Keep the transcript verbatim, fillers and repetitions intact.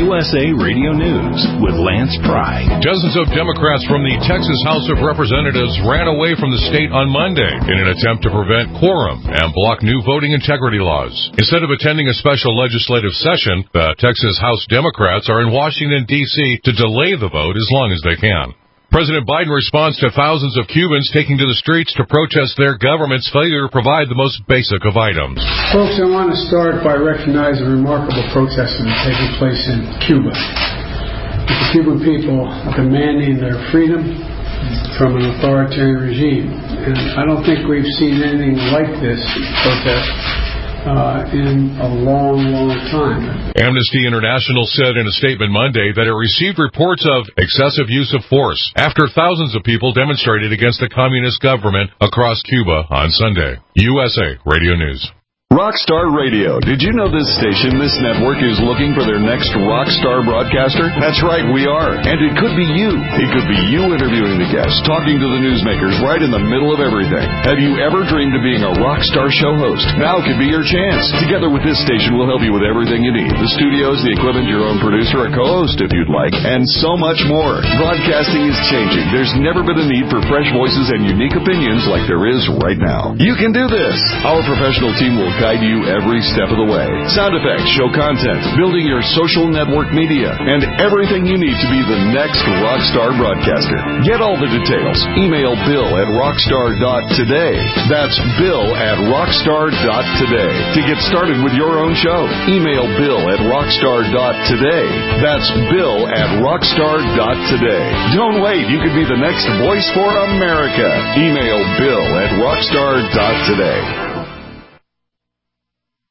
U S A Radio News with Lance Pry. Dozens of Democrats from the Texas House of Representatives ran away from the state on Monday in an attempt to prevent quorum and block new voting integrity laws. Instead of attending a special legislative session, the Texas House Democrats are in Washington, D C to delay the vote as long as they can. President Biden responds to thousands of Cubans taking to the streets to protest their government's failure to provide the most basic of items. Folks, I want to start by recognizing the remarkable protesting taking place in Cuba. The Cuban people are demanding their freedom from an authoritarian regime. And I don't think we've seen anything like this protest Uh, in a long, long time. Amnesty International said in a statement Monday that it received reports of excessive use of force after thousands of people demonstrated against the communist government across Cuba on Sunday. U S A Radio News. Rockstar Radio. Did you know this station, this network, is looking for their next rockstar broadcaster? That's right, we are. And it could be you. It could be you interviewing the guests, talking to the newsmakers right in the middle of everything. Have you ever dreamed of being a rockstar show host? Now could be your chance. Together with this station, we'll help you with everything you need. The studios, the equipment, your own producer, a co-host if you'd like, and so much more. Broadcasting is changing. There's never been a need for fresh voices and unique opinions like there is right now. You can do this. Our professional team will guide you every step of the way. Sound effects, show content, building your social network media, and everything you need to be the next rockstar broadcaster. Get all the details. Email Bill at rockstar dot today. That's Bill at rockstar dot today. To get started with your own show, email Bill at rockstar dot today. That's Bill at rockstar dot today. Don't wait. You could be the next voice for America. Email Bill at rockstar dot today.